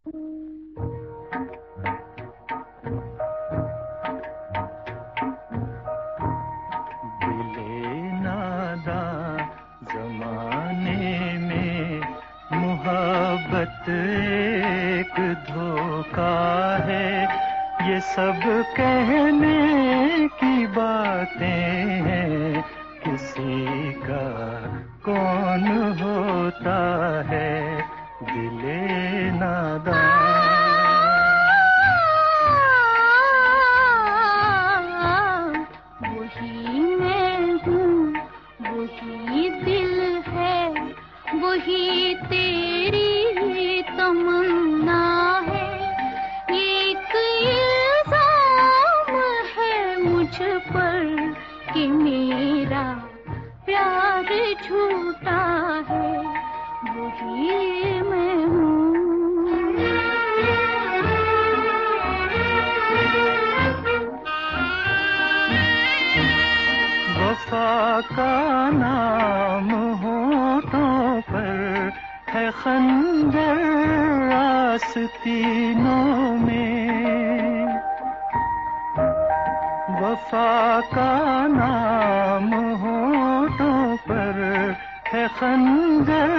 दिले नादा जमाने में मोहब्बत एक धोखा है। ये सब कहने की बातें हैं, किसी का कौन होता है दिले नादा। वही दिल है, वही तेरी तमन्ना है। एक इल्जाम है मुझ पर कि मेरा प्यार झूठा है, वही मैं हूँ। वफा का नाम होठों पर है, खंजर आस्तीनों में। वफा का नाम होठों पर है, खंजर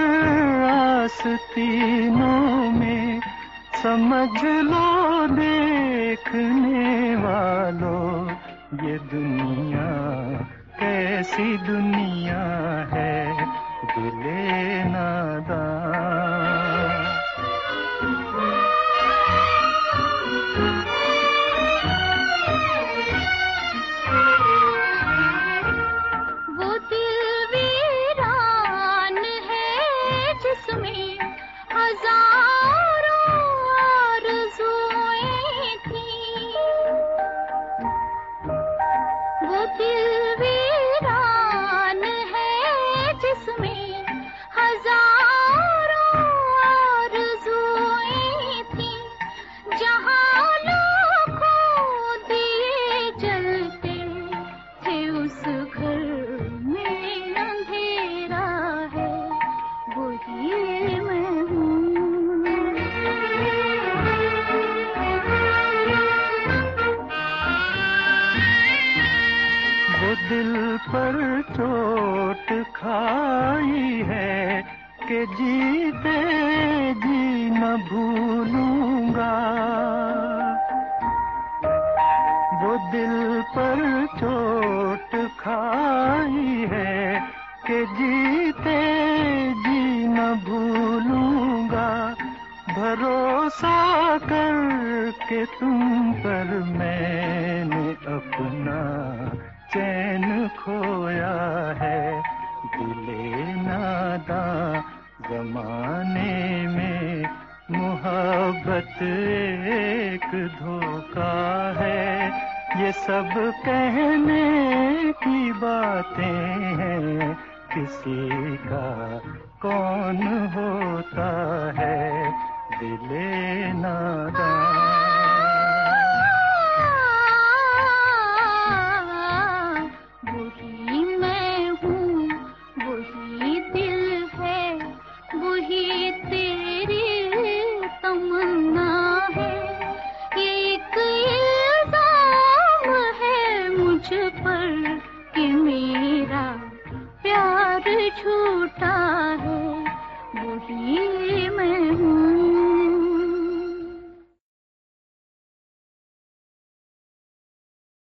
आस्तीनों में। समझ लो देखने वालों, ये दुनिया कैसी दुनिया है दिले नादा। वो दिल वीरान है जिसमें हजारों आरज़ुएं थी। वो दिल वीरान है जिसमें हजारों आरज़ुएं थी। जहाँ लाखों दिए जलते थे, उस घर में अंधेरा है, वही मैं हूँ। वो दिल पर चोट खाई है कि जीते जी न भूलूंगा। वो दिल पर चोट खाई है कि जीते जी न भूलूंगा। भरोसा करके तुम पर मैंने अपना चैन खोया है दिले नादा। जमाने में मोहब्बत एक धोखा है। ये सब कहने की बातें हैं, किसी का कौन होता है दिले नादा।